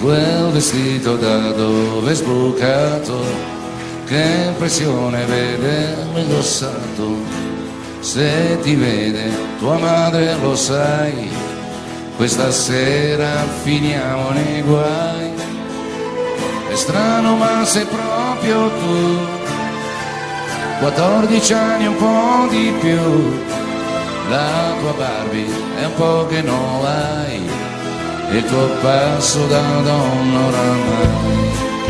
quel vestito da dove è sbucato, che impressione vedermi indossato. Se ti vede tua madre lo sai, questa sera finiamo nei guai. È strano ma sei proprio tu, 14 anni un po' di più, la tua Barbie è un po' che non l'hai, e il tuo passo da donna oramai.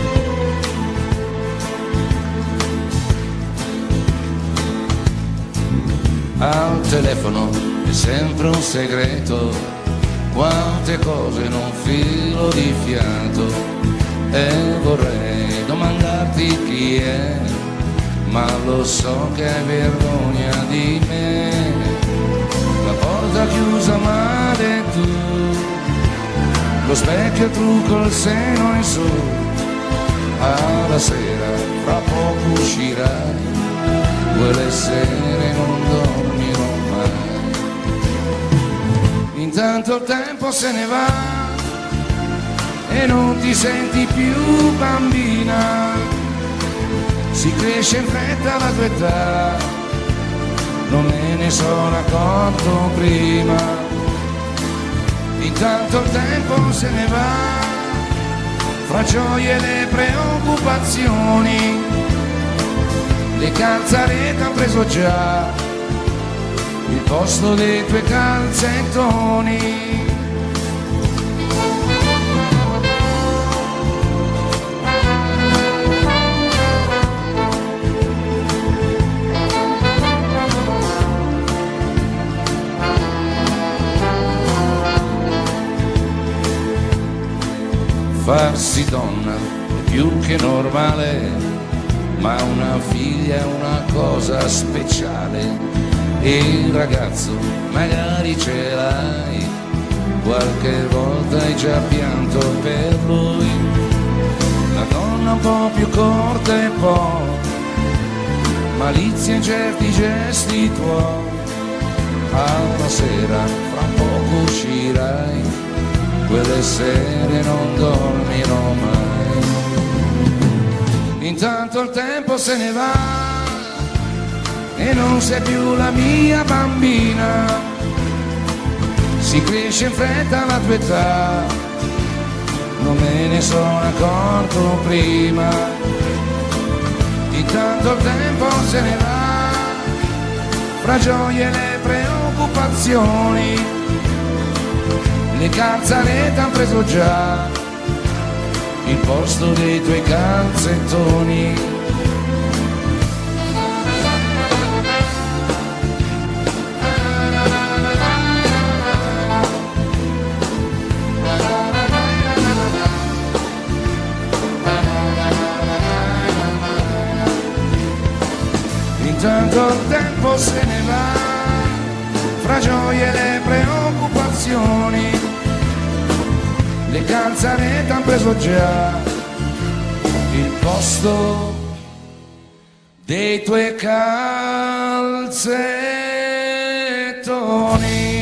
Al telefono è sempre un segreto, quante cose non filo di fiato, e vorrei domandarti chi è, ma lo so che hai vergogna di me. La porta chiusa male tu, lo specchio trucco il seno in su, alla sera fra poco uscirai, quelle sere non dormirò mai. Intanto il tempo se ne va e non ti senti più bambina, si cresce in fretta la tua età, non me ne sono accorto prima. Intanto il tempo se ne va, fra gioie e le preoccupazioni, le calzarete han preso già il posto dei tuoi calzettoni. Farsi donna è più che normale, ma una figlia è una cosa speciale, e il ragazzo magari ce l'hai, qualche volta hai già pianto per lui. La donna un po' più corta e poi malizia in certi gesti tuoi, alla sera fra poco uscirai, quelle sere non dormirò mai. Intanto il tempo se ne va e non sei più la mia bambina, si cresce in fretta la tua età, non me ne sono accorto prima. Intanto il tempo se ne va, fra gioie e le preoccupazioni, le calzarete han preso già il posto dei tuoi calzettoni. Intanto il tempo se ne va, fra gioie e le preoccupazioni, le calzarete han preso già il posto dei tuoi calzettoni.